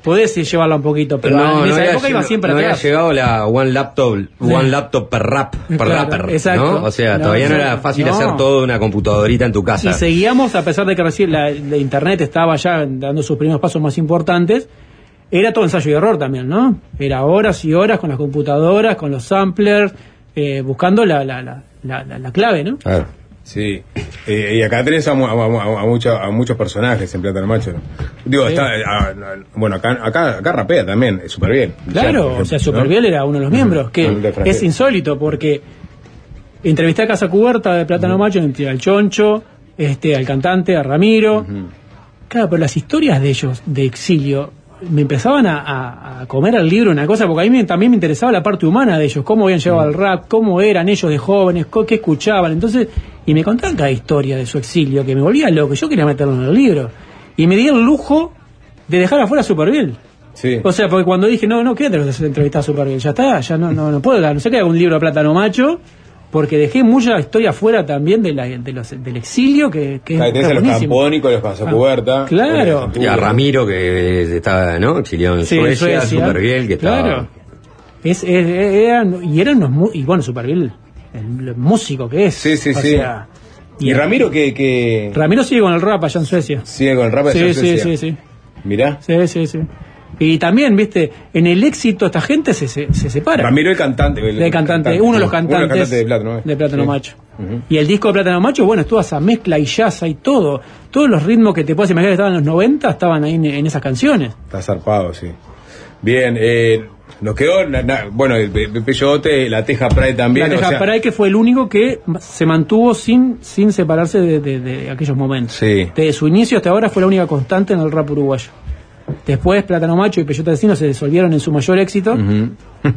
podés llevarla un poquito, pero no, en no esa había, época iba siempre no atrás. había llegado la One Laptop, One Laptop per rap, per Claro, rapper, exacto. ¿no? O sea, No, todavía no exacto. era fácil No. hacer todo una computadorita en tu casa. Y seguíamos, a pesar de que recién la, la internet estaba ya dando sus primeros pasos más importantes, era todo ensayo y error también, ¿no? Era horas y horas con las computadoras, con los samplers, eh, buscando la, la, la, la, la, la clave, ¿no? Claro. Sí, eh, y acá tenés a, mu- a, a, a, mucha- a muchos personajes en Plátano Macho, ¿no? Digo, Sí. está, a- a- bueno, acá, acá, acá rapea también, es súper bien. Claro, o sea, Superviel era uno de los miembros, que El de Fragel. es insólito porque entrevisté a Casa Cubierta de Plátano Macho, entre al Choncho, este, al cantante, a Ramiro. Claro, pero las historias de ellos, de exilio, me empezaban a, a- a comer al libro una cosa, porque a mí me- también me interesaba la parte humana de ellos, cómo habían llegado al rap, cómo eran ellos de jóvenes, co- qué escuchaban. Entonces, y me contaban cada historia de su exilio, que me volvía loco. Yo quería meterlo en el libro. Y me di el lujo de dejar afuera a Superviel. Sí. O sea, porque cuando dije, no, no quiero entrevistar a Superviel, ya está, ya no, no, no puedo, no sé que haga un libro de Plátano Macho, porque dejé mucha historia fuera también de la, de los, del exilio, que, que Ahí es tenés a los buenísimo. Campónicos, los Casa Ah, Cubierta. claro. Y a Ramiro, que estaba, ¿no? Exiliado en Sí, Suecia, Suecia. súper bien, que Claro. estaba... Es, es- eran, y eran unos mu- y bueno, Superviel, el, el músico que es. Sí, sí, o sí. sea, Y Ramiro que, que Ramiro sigue con el rap allá en Suecia. sigue con el rap de Sí, San sí, Suecia. sí, sí. Mirá. Sí, sí, sí. Y también, viste, en el éxito esta gente se, se, se separa. Ramiro el cantante. El, de cantante, uno de los cantantes, Uno de los cantantes de Plátano, ¿eh? de Plátano Sí. Macho. Y el disco de Plátano Macho, bueno, es toda esa mezcla y jazz y todo. Todos los ritmos que te puedes imaginar que estaban en los noventa estaban ahí en, en esas canciones. Está zarpado, sí. Bien, eh, nos quedó, na- na- bueno, el Pe- Peyote, la Teja Pride también. La o Teja sea, Pride, que fue el único que se mantuvo sin, sin separarse de, de- de aquellos momentos. Sí. Desde su inicio hasta ahora fue la única constante en el rap uruguayo. Después Plátano Macho y Peyote Asesino se disolvieron en su mayor éxito. Ujú.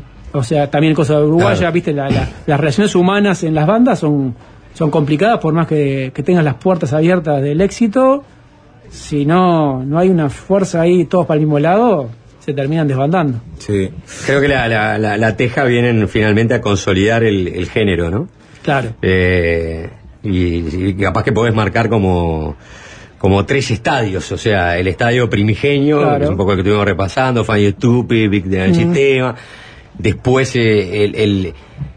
O sea, también cosas uruguayas, Claro. viste, la- la- las relaciones humanas en las bandas son, son complicadas, por más que, que tengas las puertas abiertas del éxito. Si no, no hay una fuerza ahí, todos para el mismo lado, se terminan desbandando. Sí. Creo que la, la, la, la Teja vienen finalmente a consolidar el, el género, ¿no? Claro. Eh, y, y capaz que podés marcar como como tres estadios, o sea, el estadio primigenio, Claro. que es un poco el que estuvimos repasando, Fine Stupid, Big del Sistema, después eh, el, el,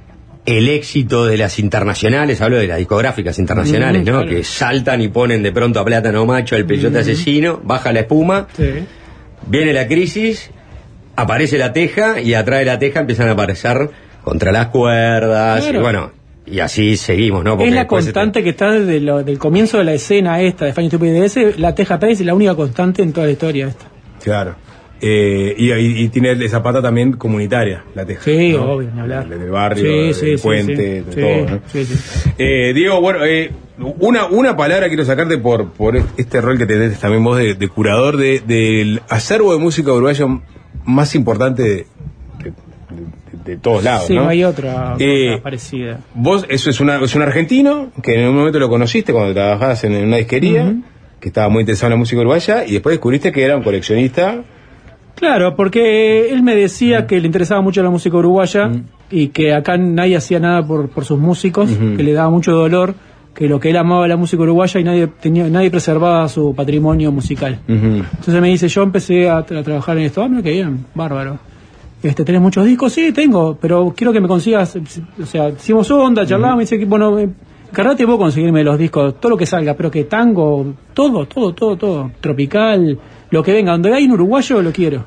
el éxito de las internacionales, hablo de las discográficas internacionales, Mm, ¿no? claro. Que saltan y ponen de pronto a Plátano Macho, al Peyote Asesino, baja la espuma, Sí. viene la crisis, aparece la Teja y atrás de la Teja empiezan a aparecer Contra las Cuerdas, Claro. y bueno, y así seguimos, ¿no? Porque Es la después se te- constante que está desde lo- del comienzo de la escena esta de Fine Stupid D S, la Teja Pride es la única constante en toda la historia esta. Claro. Eh, y, y, y tiene esa pata también comunitaria, la Teja. Sí, ¿no? obvio, ni hablar. Del barrio, Sí, del sí, sí, puente, sí. de Sí, todo, ¿no? sí, sí. Eh, Diego, bueno, eh, una, una palabra quiero sacarte por, por este rol que tenés también vos de, de curador de, del acervo de música uruguaya más importante de, de, de- de todos lados, Sí, ¿no? no hay otra cosa Eh, parecida. Vos, eso es, una, es un argentino que en un momento lo conociste cuando trabajabas en una disquería, Ujú. que estaba muy interesado en la música uruguaya, y después descubriste que era un coleccionista. Claro, porque él me decía que le interesaba mucho la música uruguaya y que acá nadie hacía nada por, por sus músicos, Ujú. que le daba mucho dolor, que lo que él amaba la música uruguaya y nadie tenía, nadie preservaba su patrimonio musical. Ujú. Entonces me dice, yo empecé a, tra- a trabajar en esto. Ah, mira qué bien, bárbaro. Este, ¿tenés muchos discos? Sí, tengo, pero quiero que me consigas, o sea, hicimos onda, charlamos, me dice que, bueno, eh, encargate vos conseguirme los discos, todo lo que salga, pero que tango, todo, todo, todo, todo, tropical, lo que venga, donde hay un uruguayo lo quiero.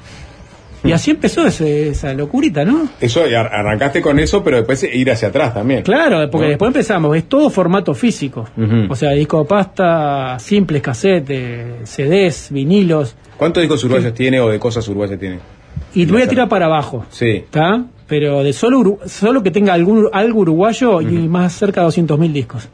Y así empezó ese, esa locurita, ¿no? Eso, y ar- arrancaste con eso, pero después ir hacia atrás también. Claro, porque ¿No? después empezamos, es todo formato físico. Ujú. O sea, disco de pasta, simples cassettes, C Ds, vinilos. ¿Cuántos discos uruguayos tiene o de cosas uruguayas tiene? Y te voy a tirar para abajo. Sí. ¿Está? Pero de solo Uru- solo que tenga algún algo uruguayo y más cerca de doscientos mil discos.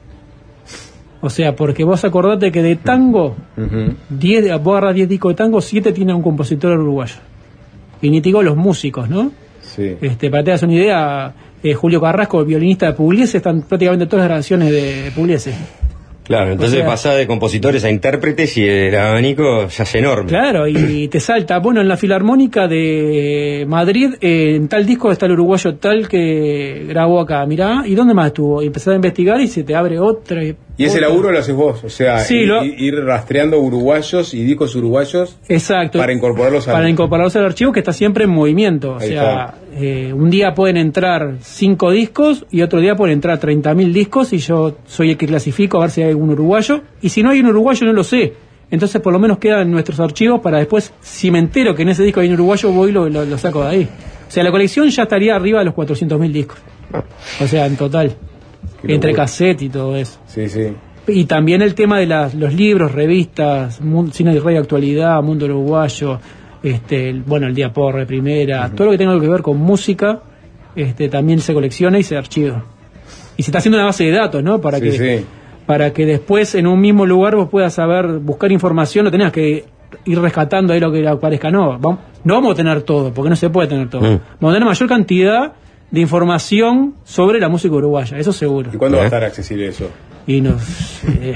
O sea, porque vos acordate que de tango, Ujú. diez, vos agarrás diez discos de tango, siete tiene un compositor uruguayo. Y ni te digo los músicos, ¿no? Sí. Este, para que te das una idea, eh, Julio Carrasco, el violinista de Pugliese, están prácticamente todas las grabaciones de Pugliese. Claro, entonces O sea- pasás de compositores a intérpretes y el abanico ya es enorme. Claro, y te salta, bueno, en la Filarmónica de Madrid, eh, en tal disco está el uruguayo tal que grabó acá, mirá, ¿y dónde más estuvo? Y empezás a investigar y se te abre otra Y ese laburo lo haces vos, o sea, Sí, ir, lo- ir rastreando uruguayos y discos uruguayos Exacto. para incorporarlos al... Para incorporarlos al archivo que está siempre en movimiento. O Ahí sea, eh, un día pueden entrar cinco discos y otro día pueden entrar treinta mil discos y yo soy el que clasifico a ver si hay algún uruguayo. Y si no hay un uruguayo no lo sé. Entonces por lo menos quedan en nuestros archivos para después, si me entero que en ese disco hay un uruguayo, voy y lo, lo, lo saco de ahí. O sea, la colección ya estaría arriba de los cuatrocientos mil discos. O sea, en total. Qué Entre locura. cassette y todo eso. Sí, sí. Y también el tema de las, los libros, revistas, Mun- Cine y Radio Actualidad, Mundo Uruguayo, este, el- bueno, el Día Porre, Primera, uh-huh. todo lo que tenga que ver con música, este, también se colecciona y se archiva. Y se está haciendo una base de datos, ¿no? Para Sí, que sí. para que después en un mismo lugar vos puedas saber, buscar información, no tengas que ir rescatando ahí lo que aparezca. No, vamos, no vamos a tener todo, porque no se puede tener todo. Mm. Vamos a tener mayor cantidad de información sobre la música uruguaya, eso seguro. ¿Y cuándo ¿Eh? va a estar accesible eso? Y nos eh,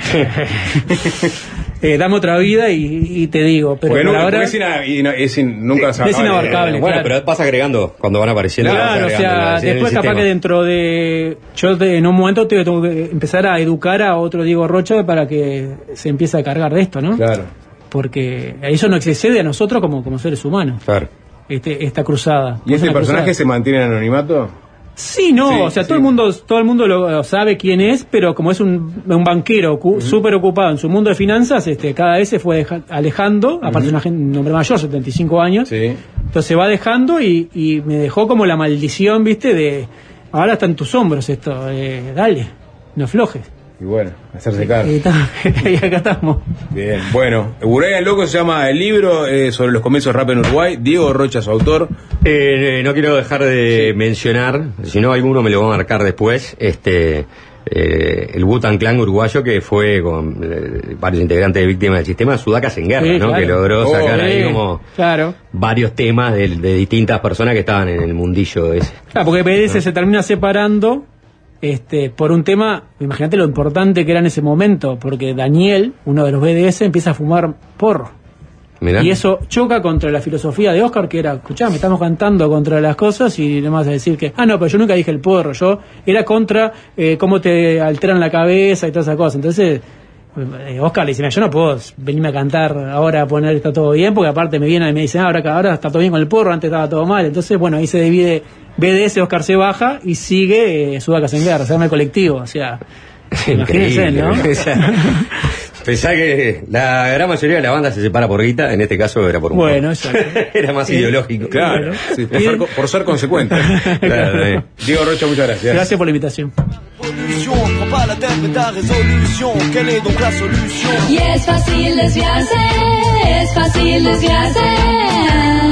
eh, dame otra vida y, y te digo, pero Porque, por nunca, ahora porque es, ina- ina- es in- nunca se es acaba de- inabarcable. Eh, bueno, claro. pero vas agregando cuando van apareciendo. vas claro, o agregando, sea, así en el después capaz sistema. que dentro de yo te- en un momento te- tengo que empezar a educar a otro Diego Rocha para que se empiece a cargar de esto, ¿no? Claro. Porque eso nos excede a nosotros como, como seres humanos, Claro. este, esta cruzada. ¿Y Es este una personaje cruzada. se mantiene en anonimato? Sí, no, Sí, o sea, sí. todo el mundo todo el mundo lo sabe quién es, pero como es un, un banquero cu- súper ocupado en su mundo de finanzas, este cada vez se fue deja- alejando, aparte es una gen- un hombre mayor, setenta y cinco años, Sí. entonces se va dejando y, y me dejó como la maldición, viste, de ahora está en tus hombros esto, eh, dale, no aflojes. Y bueno, hacerse cargo. Y, ta- y acá estamos. Bien, bueno, Brian Loco se llama el libro eh, sobre los comienzos rap en Uruguay. Diego Rocha, su autor. Eh, no quiero dejar de mencionar, si no alguno me lo va a marcar después, este eh, el Wu-Tang Clan uruguayo que fue con eh, varios integrantes de Víctimas del Sistema, Sudacas en Guerra, Sí, ¿no? claro. Que logró Oh, sacar ahí Sí, como claro. varios temas de, de distintas personas que estaban en el mundillo ese. Claro, porque B D S se termina separando este, por un tema, imagínate lo importante que era en ese momento, porque Daniel, uno de los B D S, empieza a fumar porro. Mirá. Y eso choca contra la filosofía de Oscar, que era, escuchame, estamos cantando contra las cosas y no vas a decir que, ah, no, pero yo nunca dije el porro, yo era contra eh, cómo te alteran la cabeza y todas esas cosas. Entonces, eh, Oscar le dice, mira, yo no puedo venirme a cantar ahora a poner está todo bien, porque aparte me viene y me dicen, ah, ahora, ahora está todo bien con el porro, antes estaba todo mal. Entonces, bueno, ahí se divide B D S, Oscar se baja y sigue eh, Sudacas en Guerra, se llama el colectivo, o sea, imagínense, Increíble. ¿no? O sea, pensá que la gran mayoría de la banda se separa por guita, en este caso era por un Bueno, porro. exacto. Era más Eh, ideológico. Claro, Bueno. sí, por, ser, por ser consecuente. Claro, eh. Diego Rocha, muchas gracias. Gracias por la invitación. Pollution, prends pas la tête mais ta résolution. Quelle est donc la solution? Y es fácil desviarse, es fácil desviarse.